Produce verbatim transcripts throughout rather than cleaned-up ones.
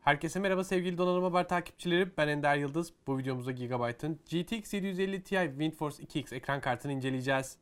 Herkese merhaba sevgili Donanım Haber takipçileri. Ben Ender Yıldız. Bu videomuzda Gigabyte'ın G T X yedi yüz elli Ti WindForce iki X ekran kartını inceleyeceğiz.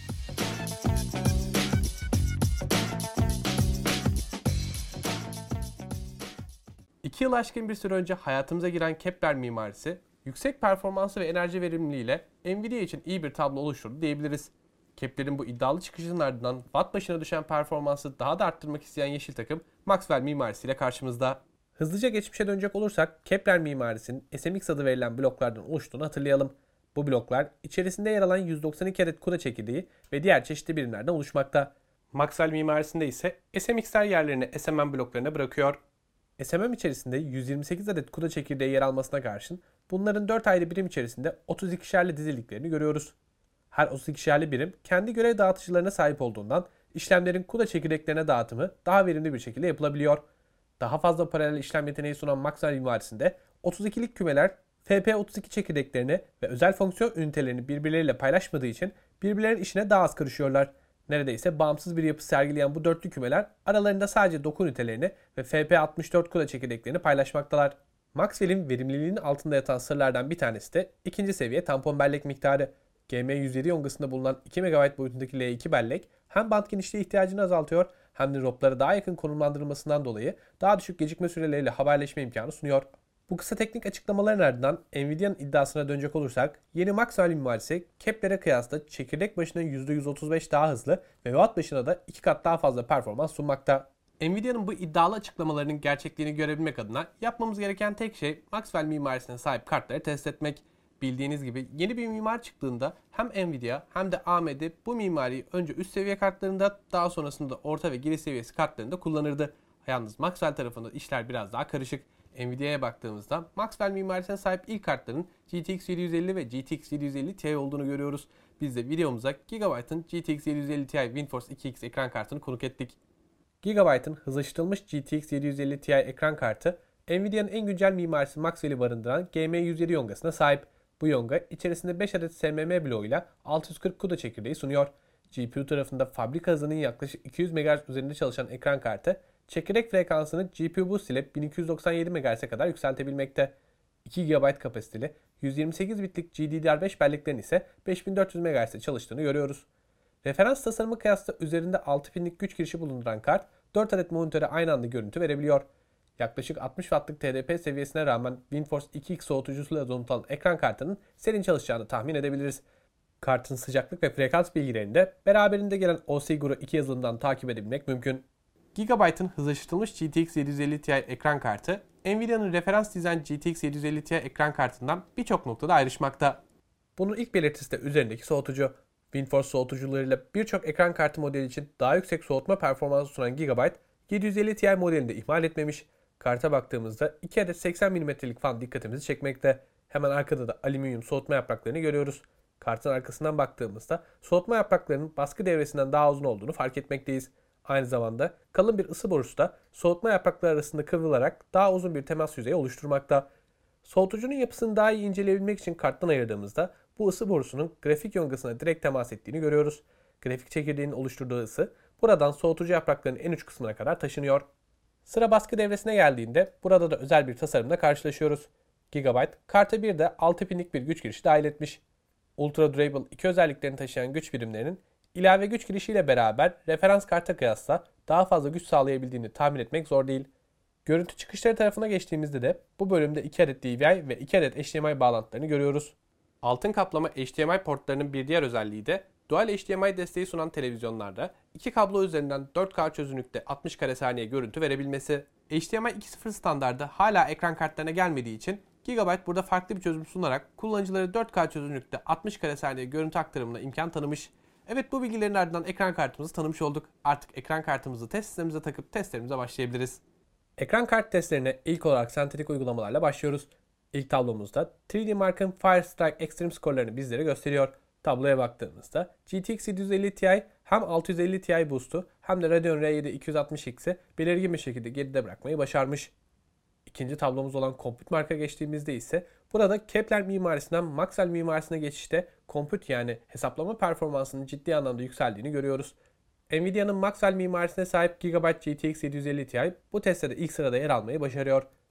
İki yıl aşkın bir süre önce hayatımıza giren Kepler mimarisi, yüksek performansı ve enerji verimliliğiyle Nvidia için iyi bir tablo oluşturdu diyebiliriz. Kepler'in bu iddialı çıkışının ardından watt başına düşen performansı daha da arttırmak isteyen yeşil takım Maxwell mimarisiyle karşımızda. Hızlıca geçmişe dönecek olursak Kepler mimarisinin S M X adı verilen bloklardan oluştuğunu hatırlayalım. Bu bloklar içerisinde yer alan yüz doksan iki adet CUDA çekirdeği ve diğer çeşitli birimlerden oluşmakta. Maxwell mimarisinde ise S M X'ler yerlerini S M M bloklarına bırakıyor. S M M içerisinde yüz yirmi sekiz adet CUDA çekirdeği yer almasına karşın bunların dört ayrı birim içerisinde otuz ikişerli dizildiklerini görüyoruz. Her otuz ikişerli birim kendi görev dağıtıcılarına sahip olduğundan işlemlerin CUDA çekirdeklerine dağıtımı daha verimli bir şekilde yapılabiliyor. Daha fazla paralel işlem yeteneği sunan Maxwell mimarisinde otuz ikilik kümeler F P otuz iki çekirdeklerini ve özel fonksiyon ünitelerini birbirleriyle paylaşmadığı için birbirlerinin işine daha az karışıyorlar. Neredeyse bağımsız bir yapı sergileyen bu dörtlü kümeler aralarında sadece doku ünitelerini ve F P altmış dört CUDA çekirdeklerini paylaşmaktalar. Maxwell'in verimliliğinin altında yatan sırlardan bir tanesi de ikinci seviye tampon bellek miktarı. G M yüz yedi yongasında bulunan iki megabayt boyutundaki L iki bellek hem bant genişliği ihtiyacını azaltıyor hem de roplara daha yakın konumlandırılmasından dolayı daha düşük gecikme süreleriyle haberleşme imkanı sunuyor. Bu kısa teknik açıklamaların ardından Nvidia'nın iddiasına dönecek olursak yeni Maxwell mimarisi Kepler'e kıyasla çekirdek başına yüzde yüz otuz beş daha hızlı ve watt başına da iki kat daha fazla performans sunmakta. Nvidia'nın bu iddialı açıklamalarının gerçekliğini görebilmek adına yapmamız gereken tek şey Maxwell mimarisine sahip kartları test etmek. Bildiğiniz gibi yeni bir mimar çıktığında hem Nvidia hem de A M D bu mimariyi önce üst seviye kartlarında daha sonrasında orta ve giriş seviyesi kartlarında kullanırdı. Yalnız Maxwell tarafında işler biraz daha karışık. Nvidia'ya baktığımızda Maxwell mimarisine sahip ilk kartların G T X yedi yüz elli ve G T X yedi yüz elli Ti olduğunu görüyoruz. Biz de videomuza Gigabyte'ın G T X yedi yüz elli Ti WindForce iki X ekran kartını konuk ettik. Gigabyte'ın hızlaştırılmış G T X yedi yüz elli Ti ekran kartı Nvidia'nın en güncel mimarisi Maxwell'i barındıran G M yüz yedi yongasına sahip. Bu yonga içerisinde beş adet S M M bloğuyla altı yüz kırk CUDA çekirdeği sunuyor. G P U tarafında fabrika hızının yaklaşık iki yüz megahertz üzerinde çalışan ekran kartı, çekirdek frekansını G P U Boost ile bin iki yüz doksan yedi megahertz'e kadar yükseltebilmekte. iki gigabayt kapasiteli yüz yirmi sekiz bitlik G D D R beş belleklerin ise beş bin dört yüz megahertz'te çalıştığını görüyoruz. Referans tasarımı kıyasla üzerinde altı pinlik güç girişi bulunduran kart dört adet monitöre aynı anda görüntü verebiliyor. Yaklaşık altmış wattlık T D P seviyesine rağmen WindForce iki X soğutucusuyla donatılan ekran kartının serin çalışacağını tahmin edebiliriz. Kartın sıcaklık ve frekans bilgilerini de beraberinde gelen O S I Guru iki yazılımından takip edebilmek mümkün. Gigabyte'ın hızlaştırılmış G T X yedi yüz elli Ti ekran kartı, Nvidia'nın referans dizayn G T X yedi yüz elli Ti ekran kartından birçok noktada ayrışmakta. Bunun ilk belirtisi de üzerindeki soğutucu. WindForce soğutucularıyla birçok ekran kartı modeli için daha yüksek soğutma performansı sunan Gigabyte, yedi yüz elli Ti modelini de ihmal etmemiş. Karta baktığımızda iki adet seksen milimetrelik fan dikkatimizi çekmekte. Hemen arkada da alüminyum soğutma yapraklarını görüyoruz. Kartın arkasından baktığımızda soğutma yapraklarının baskı devresinden daha uzun olduğunu fark etmekteyiz. Aynı zamanda kalın bir ısı borusu da soğutma yaprakları arasında kıvrılarak daha uzun bir temas yüzeyi oluşturmakta. Soğutucunun yapısını daha iyi inceleyebilmek için karttan ayırdığımızda bu ısı borusunun grafik yongasına direkt temas ettiğini görüyoruz. Grafik çekirdeğinin oluşturduğu ısı buradan soğutucu yapraklarının en uç kısmına kadar taşınıyor. Sıra baskı devresine geldiğinde burada da özel bir tasarımla karşılaşıyoruz. Gigabyte karta bir de altı pinlik bir güç girişi dahil etmiş. Ultra Durable iki özelliklerini taşıyan güç birimlerinin ilave güç girişiyle beraber referans karta kıyasla daha fazla güç sağlayabildiğini tahmin etmek zor değil. Görüntü çıkışları tarafına geçtiğimizde de bu bölümde iki adet D V I ve iki adet H D M I bağlantılarını görüyoruz. Altın kaplama H D M I portlarının bir diğer özelliği de Dual H D M I desteği sunan televizyonlarda iki kablo üzerinden dört K çözünürlükte altmış kare saniye görüntü verebilmesi. H D M I iki nokta sıfır standardı hala ekran kartlarına gelmediği için Gigabyte burada farklı bir çözüm sunarak kullanıcıları dört K çözünürlükte altmış kare saniye görüntü aktarımına imkan tanımış. Evet, bu bilgilerin ardından ekran kartımızı tanımış olduk. Artık ekran kartımızı test sistemimize takıp testlerimize başlayabiliriz. Ekran kart testlerine ilk olarak sentetik uygulamalarla başlıyoruz. İlk tablomuzda üç D Mark'ın Firestrike Extreme skorlarını bizlere gösteriyor. Tabloya baktığımızda G T X yedi yüz elli Ti hem altı yüz elli Ti Boost'u hem de Radeon R yedi iki yüz altmış X'i belirgin bir şekilde geride bırakmayı başarmış. İkinci tablomuz olan Compute Mark'a geçtiğimizde ise burada Kepler mimarisinden Maxwell mimarisine geçişte Compute yani hesaplama performansının ciddi anlamda yükseldiğini görüyoruz. Nvidia'nın Maxwell mimarisine sahip Gigabyte G T X yedi yüz elli Ti bu testte de ilk sırada yer almayı başarıyor.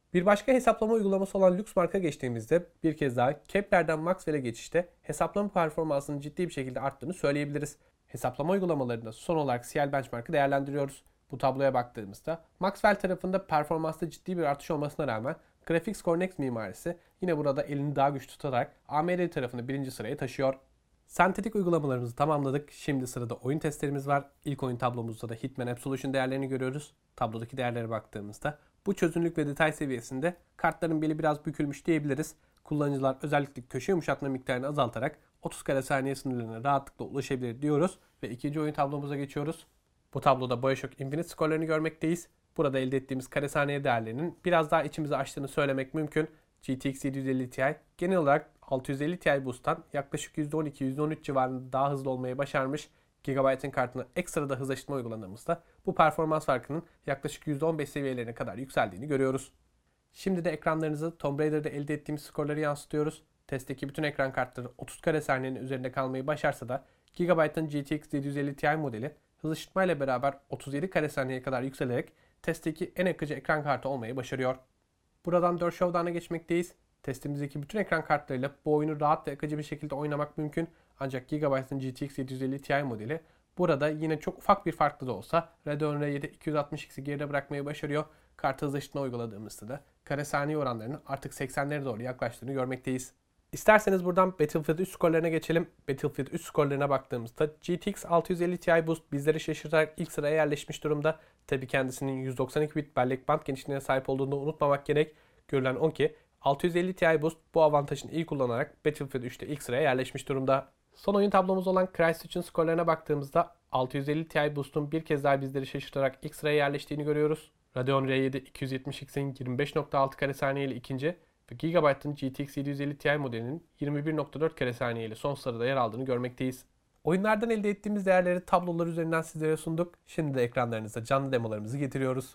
Bir başka hesaplama uygulaması olan Luxmark'a geçtiğimizde bir kez daha Kepler'den Maxwell'e geçişte hesaplama performansının ciddi bir şekilde arttığını söyleyebiliriz. Hesaplama uygulamalarında son olarak C L Benchmark'ı değerlendiriyoruz. Bu tabloya baktığımızda Maxwell tarafında performansta ciddi bir artış olmasına rağmen Graphics Core Next mimarisi yine burada elini daha güç tutarak A M D tarafını birinci sıraya taşıyor. Sentetik uygulamalarımızı tamamladık. Şimdi sırada oyun testlerimiz var. İlk oyun tablomuzda da Hitman Absolution değerlerini görüyoruz. Tablodaki değerlere baktığımızda bu çözünürlük ve detay seviyesinde kartların beli biraz bükülmüş diyebiliriz. Kullanıcılar özellikle köşe yumuşatma miktarını azaltarak otuz kare saniye sınırlarına rahatlıkla ulaşabilir diyoruz ve ikinci oyun tablomuza geçiyoruz. Bu tabloda BioShock Infinite skorlarını görmekteyiz. Burada elde ettiğimiz kare saniye değerlerinin biraz daha içimizi açtığını söylemek mümkün. G T X yedi yüz elli Ti genel olarak altı yüz elli Ti Boost'tan yaklaşık yüzde on iki yüzde on üç civarında daha hızlı olmayı başarmış. Gigabyte'ın kartına ekstra da hız aşıtma uyguladığımızda bu performans farkının yaklaşık yüzde on beş seviyelerine kadar yükseldiğini görüyoruz. Şimdi de ekranlarınızı Tomb Raider'da elde ettiğimiz skorları yansıtıyoruz. Testteki bütün ekran kartları otuz kare saniyenin üzerinde kalmayı başarsa da Gigabyte'ın G T X yedi yüz elli Ti modeli hız aşıtma ile beraber otuz yedi kare saniyeye kadar yükselerek testteki en akıcı ekran kartı olmayı başarıyor. Buradan dört Showdown'a geçmekteyiz. Testimizdeki bütün ekran kartlarıyla bu oyunu rahat ve akıcı bir şekilde oynamak mümkün. Ancak Gigabyte'ın G T X yedi yüz elli Ti modeli burada yine çok ufak bir farklı da olsa Radeon R yedi iki yüz altmış X'i geride bırakmayı başarıyor. Kart hız aşıtma uyguladığımızda da kare saniye oranlarının artık seksenlere doğru yaklaştığını görmekteyiz. İsterseniz buradan Battlefield üç skorlarına geçelim. Battlefield üç skorlarına baktığımızda G T X altı yüz elli Ti Boost bizleri şaşırtarak ilk sıraya yerleşmiş durumda. Tabi kendisinin yüz doksan iki bit bellek band genişliğine sahip olduğunu unutmamak gerek. Görülen o ki altı yüz elli Ti Boost bu avantajını iyi kullanarak Battlefield üçte ilk sıraya yerleşmiş durumda. Son oyun tablomuz olan Crysis skorlarına baktığımızda altı yüz elli Ti Boost'un bir kez daha bizleri şaşırtarak ilk sıraya yerleştiğini görüyoruz. Radeon R yedi iki yüz yetmiş X'in yirmi beş nokta altı kare saniye ile ikinci ve Gigabyte'ın G T X yedi yüz elli Ti modelinin yirmi bir nokta dört kare saniye ile son sırada yer aldığını görmekteyiz. Oyunlardan elde ettiğimiz değerleri tablolar üzerinden sizlere sunduk. Şimdi de ekranlarınıza canlı demolarımızı getiriyoruz.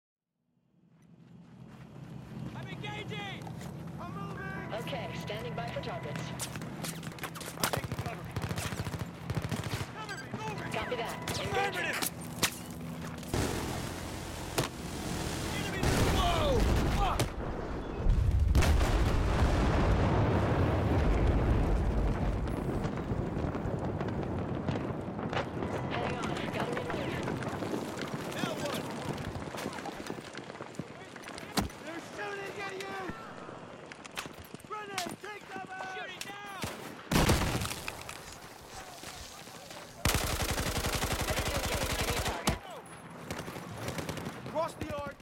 Okay, standing by for targets. Copy that. Engaging. Hang on, gotta reload. They're shooting at you! Grenade, take cover! Shooting now! Ready to engage. Give me a target. Cross the yard!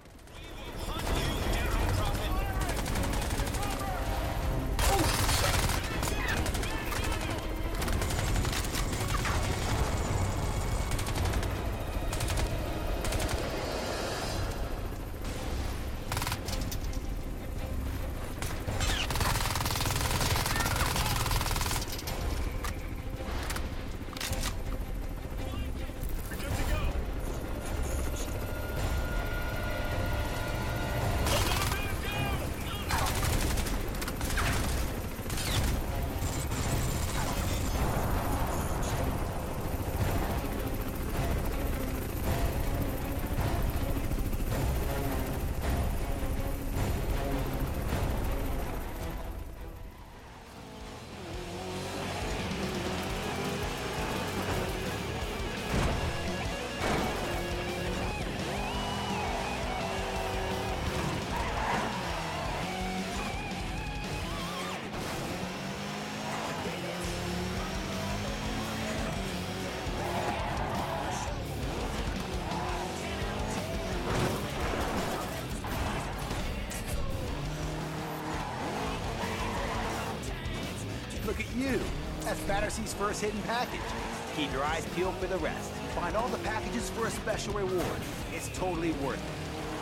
Look at you. That's Battersea's first hidden package. Keep your eyes peeled for the rest. Find all the packages for a special reward. It's totally worth it.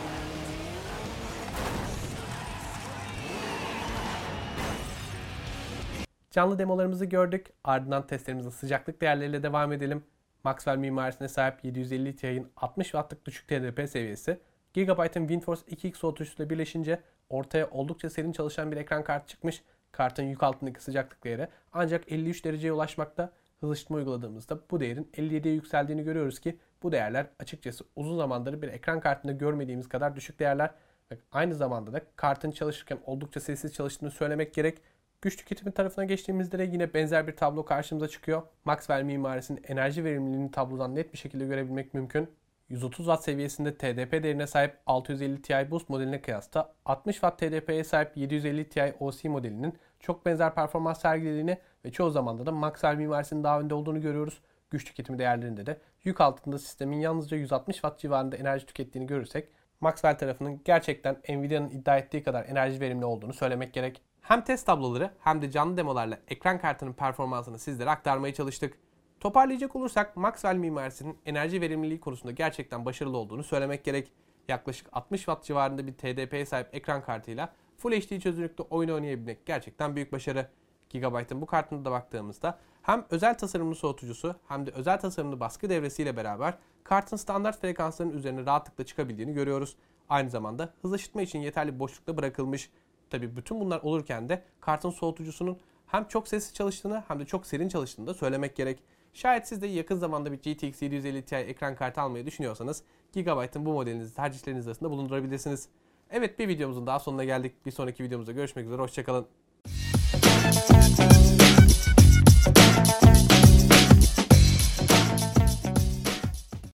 Canlı demolarımızı gördük. Ardından testlerimizin sıcaklık değerleriyle devam edelim. Maxwell mimarisine sahip yedi yüz elli Ti'nin altmış wattlık düşük T D P seviyesi, Gigabyte'ın WindForce iki X soğutucusuyla birleşince ortaya oldukça serin çalışan bir ekran kartı çıkmış. Kartın yük altındaki sıcaklık değeri ancak elli üç dereceye ulaşmakta. Hız ışıtma uyguladığımızda bu değerin elli yediye yükseldiğini görüyoruz ki bu değerler açıkçası uzun zamandır bir ekran kartında görmediğimiz kadar düşük değerler Aynı zamanda da kartın çalışırken oldukça sessiz çalıştığını söylemek gerek. Güç tüketimi tarafına geçtiğimizde de yine benzer bir tablo karşımıza çıkıyor. Maxwell mimarisinin enerji verimliliğini tablodan net bir şekilde görebilmek mümkün. yüz otuz watt seviyesinde T D P değerine sahip altı yüz elli Ti Boost modeline kıyasla altmış watt T D P'ye sahip yedi yüz elli Ti O C modelinin çok benzer performans sergilediğini ve çoğu zamanda da Maxwell mimarisinin daha önde olduğunu görüyoruz. Güç tüketimi değerlerinde de yük altında sistemin yalnızca yüz altmış watt civarında enerji tükettiğini görürsek Maxwell tarafının gerçekten Nvidia'nın iddia ettiği kadar enerji verimli olduğunu söylemek gerek. Hem test tabloları hem de canlı demolarla ekran kartının performansını sizlere aktarmaya çalıştık. Toparlayacak olursak Maxwell mimarisinin enerji verimliliği konusunda gerçekten başarılı olduğunu söylemek gerek. Yaklaşık altmış watt civarında bir T D P'ye sahip ekran kartıyla Full H D çözünürlükte oyun oynayabilmek gerçekten büyük başarı. Gigabyte'ın bu kartına da baktığımızda hem özel tasarımlı soğutucusu hem de özel tasarımlı baskı devresiyle beraber kartın standart frekanslarının üzerine rahatlıkla çıkabildiğini görüyoruz. Aynı zamanda hız aşıtma için yeterli boşlukta bırakılmış. Tabi bütün bunlar olurken de kartın soğutucusunun hem çok sessiz çalıştığını hem de çok serin çalıştığını da söylemek gerek. Şayet siz de yakın zamanda bir G T X yedi yüz elli Ti ekran kartı almayı düşünüyorsanız Gigabyte'ın bu modelinizi tercihleriniz arasında bulundurabilirsiniz. Evet, bir videomuzun daha sonuna geldik. Bir sonraki videomuzda görüşmek üzere, hoşçakalın.